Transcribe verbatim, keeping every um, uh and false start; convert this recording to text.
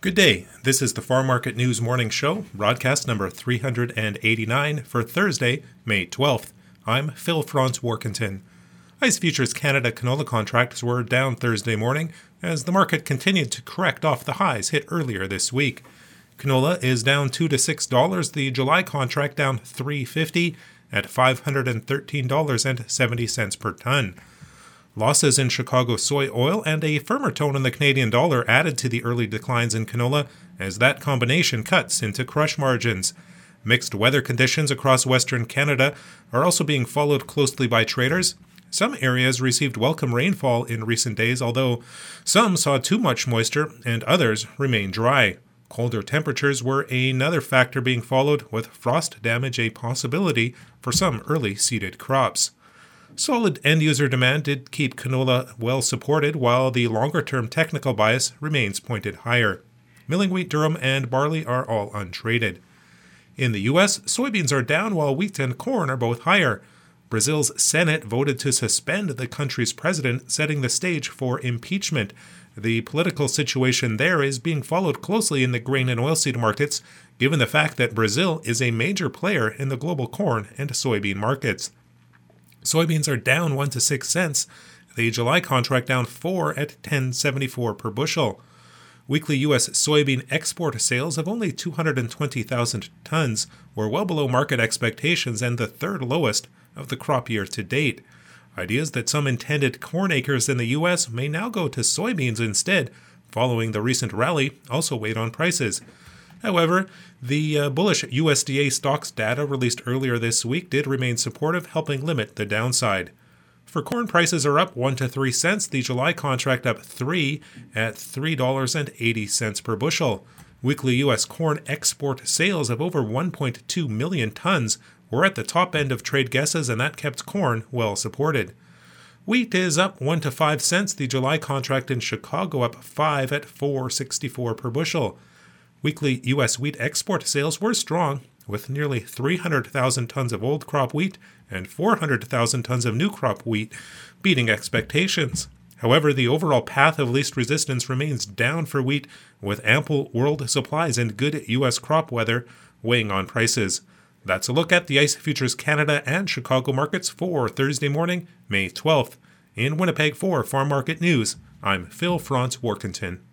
Good day. This is the Farm Market News Morning Show, broadcast number three hundred eighty-nine for Thursday, May twelfth. I'm Phil Franz Warkentin. ICE Futures Canada canola contracts were down Thursday morning as the market continued to correct off the highs hit earlier this week. Canola is down two to six dollars. The July contract down three fifty at five hundred thirteen dollars and seventy cents per ton. Losses in Chicago soy oil and a firmer tone in the Canadian dollar added to the early declines in canola as that combination cuts into crush margins. Mixed weather conditions across Western Canada are also being followed closely by traders. Some areas received welcome rainfall in recent days, although some saw too much moisture and others remained dry. Colder temperatures were another factor being followed, with frost damage a possibility for some early seeded crops. Solid end-user demand did keep canola well supported, while the longer-term technical bias remains pointed higher. Milling wheat, durum, and barley are all untraded. In the U S, soybeans are down while wheat and corn are both higher. Brazil's Senate voted to suspend the country's president, setting the stage for impeachment. The political situation there is being followed closely in the grain and oilseed markets, given the fact that Brazil is a major player in the global corn and soybean markets. Soybeans are down one to six cents. The July contract down four at ten seventy-four per bushel. Weekly U S soybean export sales of only two hundred twenty thousand tons were well below market expectations and the third lowest of the crop year to date. Ideas that some intended corn acres in the U S may now go to soybeans instead, following the recent rally, also weighed on prices. However, the uh, bullish U S D A stocks data released earlier this week did remain supportive, helping limit the downside. For corn, prices are up one to three cents. The July contract up three at three dollars and eighty cents per bushel. Weekly U S corn export sales of over one point two million tons were at the top end of trade guesses, and that kept corn well supported. Wheat is up one to five cents. The July contract in Chicago up five at four sixty-four per bushel. Weekly U S wheat export sales were strong, with nearly three hundred thousand tons of old crop wheat and four hundred thousand tons of new crop wheat, beating expectations. However, the overall path of least resistance remains down for wheat, with ample world supplies and good U S crop weather weighing on prices. That's a look at the ICE Futures Canada and Chicago markets for Thursday morning, May twelfth. In Winnipeg for Farm Market News, I'm Phil Franz Warkentin.